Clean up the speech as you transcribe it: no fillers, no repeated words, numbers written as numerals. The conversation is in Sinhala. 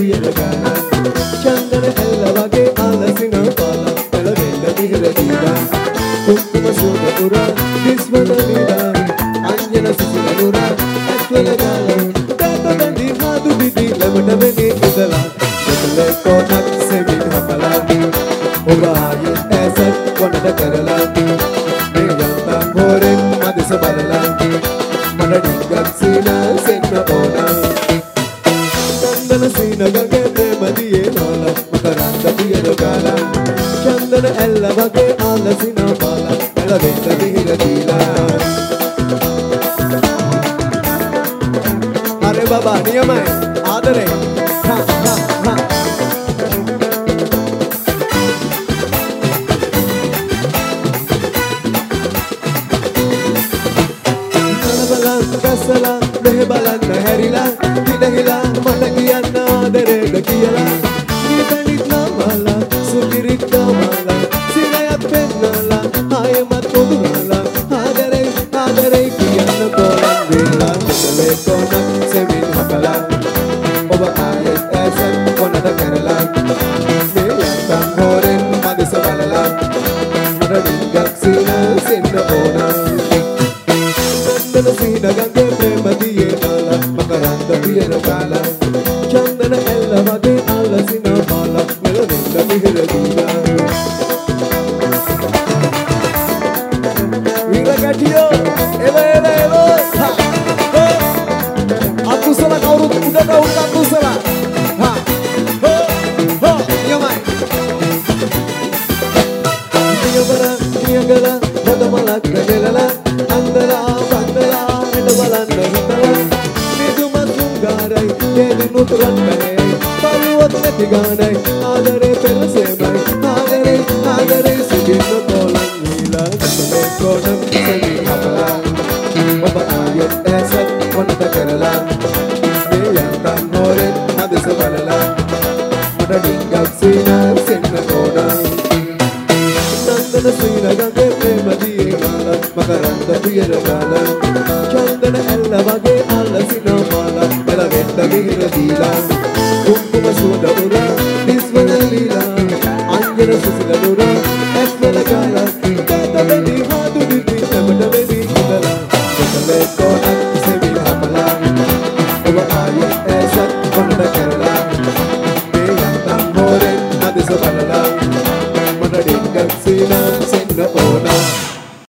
පියන ගාලා චන්දන ඇල්ල වගේ ආලසින පාලා පෙළවෙන්න මිහිර දීලා කුක්කුම සුවඳ පුරා දිස්වන වීලා අංජන සිසිල නුරා ඇස්වල ගාලා තාත බැඳි හාදු දිදි ළමට වෙන්නේ ඉඳලා දෙකල කොටක් සෙමින් හපලා ඔබ ආයේ ඇසත් වනට කරලා මේ යන්තම් හොරෙන් මදස බලලා මට ඩිංගක් සීනා සෙන්න ඕනා චන්දන සීන ගගේ ප්‍රේමදියේ නාලා මකරන්ද පියන ගාලා චන්දන ඇල්ල වගේ ආලසින පාලා පෙළවෙන්න මිහිර දීලා අरे बाबा नियमයි ආදරේ හා හා හා කසලා මෙහෙ බලන්න හැරිලා දිනහිලා මට කියන්න ආදරේද කියලා නිකනිත් නාමලා සුපිරිත් නාමලා සිනයත් පෙන්නලා ආයමත් උදුරලා ආදරේ ආදරේ කියන්න කොලන් වෙලා මෙතලේ කොනක් සෙමින් හපලා ඔබ ආයෙත් ඇසත් කොනට කරලා මේ යන්තම් හොරෙන් මදස බලලා මට ඩිංගක් සීනා සෙන්න ඕනා චන්දන සීන ගංගේ ප්‍රේමදියේ නාලා මකරන්ද පියන ගාලා චන්දන ඇල්ල වගේ ආලසින පාලා මෙලවෙන්න මිහිර දීලා විරගටියෝ එව අකුසල කවුරුත් උඩට උඩ අකුසල යමයි නියමර නියගල හොදමලක් නෙලලා අන්දලා බන්දලා එඩ බලන්න හිතලා නිදුමත් ගාරයි දෙනුත් රන්කනේ බලුවත් නැති ගානයි ආදරේ පෙරසෙමයි ආදරේ ආදරේ සිටින්න කොලන් නීලා කතේ කොණම් සෙමි හපලා ඔබ ආයෙත් ඇසත් වනට කරලා මේ යන්තම් හොරෙන් හදස බලලා මට ඩිංගක් සීනා සෙන්න ඕනා චන්දන සීන ගගේ ප්‍රේමදියේ නාලා මකරන්ද පියන ගාලා චන්දන ඇල්ල වගේ ආලසින පාලා පෙළවෙන්න මිහිර දීලා කුක්කුම සුවඳ පුරා දිස්වන ලීලා අංජන සිසිල නුරා ඇස්වල ගාලා තාත බැඳි හාදු දිදි ළමට වෙදී ඉඳලා දෙකලේ කොනක් සෙමින් හපලා ඔබ ආයෙත් ඇසත් කොනට කරලා මේ යන්තම් හොරෙන් මදස බලලා